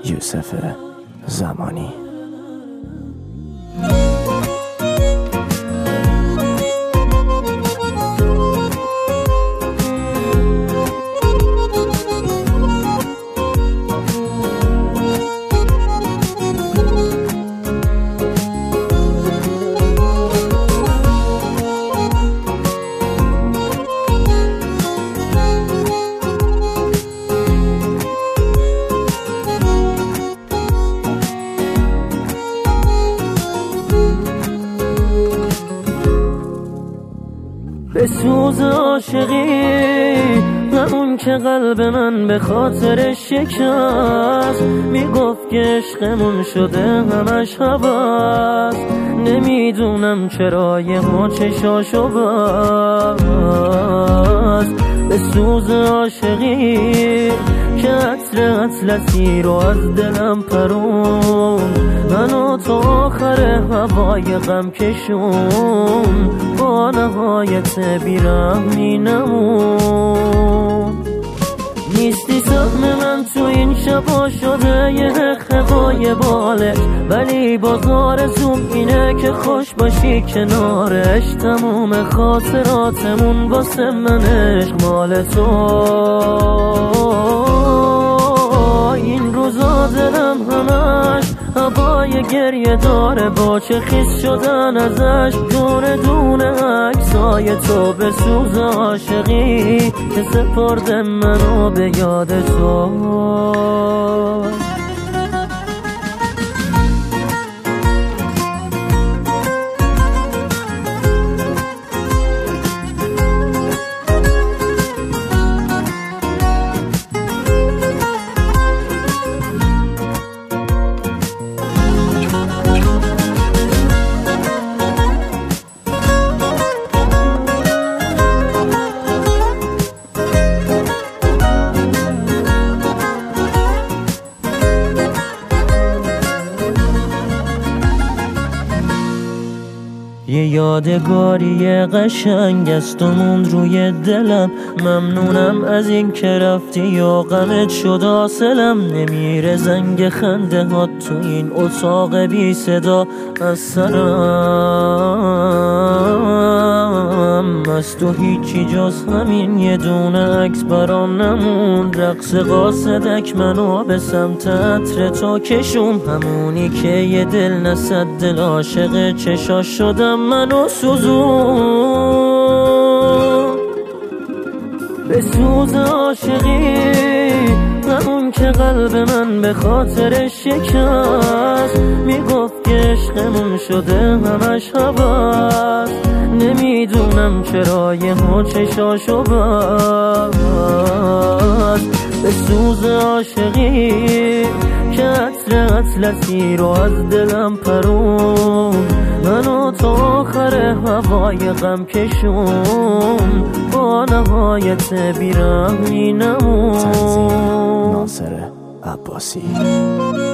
یوسف زمانی. به سوز عاشقی همون که قلب من به خاطر شکست، میگفت که عشقمون شده همش هوس. نمیدونم چرا یه ها چشاشو بست. به سوز عاشقی که عطر اطلسی رو از دلم پرون، منو تا آخر هوای غم کشون، با نهایت بیرحمی نمون. نیستی سهم من تو این شبا شده یه خقای باله، ولی باز آرزوم اینه که خوش باشی کنارش. تموم خاطراتمون واسه من عشق مال تو. این روزا دلم همش هوای گریه داره، با چه خیس شدن ازش دونه دونه عکسای تو. به سوز عاشقی که سپرد منو به یاد تو. یه یادگاری قشنگ است و موند روی دلم. ممنونم از این که رفتی و غمت شد حاصلم. نمیره زنگ خنده ها تو این اتاق بی صدا از سرم. از تو هیچی جز همین یه دونه عکس برام نموند. رقص قاصدک منو به سمت عطر تو کشون، همونی که یه دل نصد دل عاشق چشاش شدم منو سوزون. به سوز عاشقی همون که قلب من به خاطر شکست، میگفت که عشقمون شده همش هوس. نمیدونم چرا یه ها چشاشو بست. به سوز عاشقی که عطر اطلسی رو از دلم پرون، منو تا آخر هوای غم کشون، با نهایت بیرحمی نمون. ناصر عباسی.